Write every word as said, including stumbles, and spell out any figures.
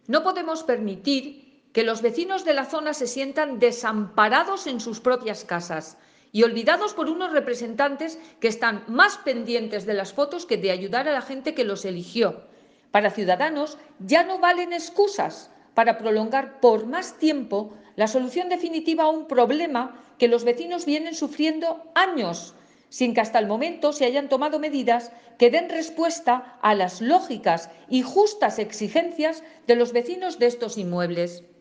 No podemos permitir que los vecinos de la zona se sientan desamparados en sus propias casas y olvidados por unos representantes que están más pendientes de las fotos que de ayudar a la gente que los eligió. Para Ciudadanos ya no valen excusas para prolongar por más tiempo la solución definitiva a un problema que los vecinos vienen sufriendo años, sin que hasta el momento se hayan tomado medidas que den respuesta a las lógicas y justas exigencias de los vecinos de estos inmuebles.